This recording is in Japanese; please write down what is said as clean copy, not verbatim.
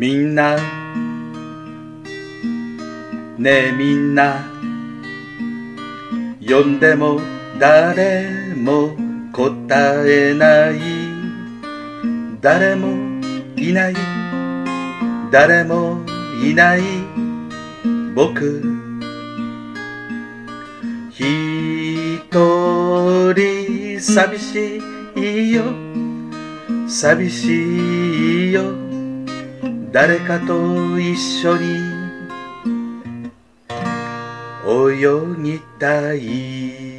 みんなねえみんな呼んでも誰も答えない、誰もいない、誰もいない、僕一人寂しいよ、寂しいよ、誰かと一緒に泳ぎたい。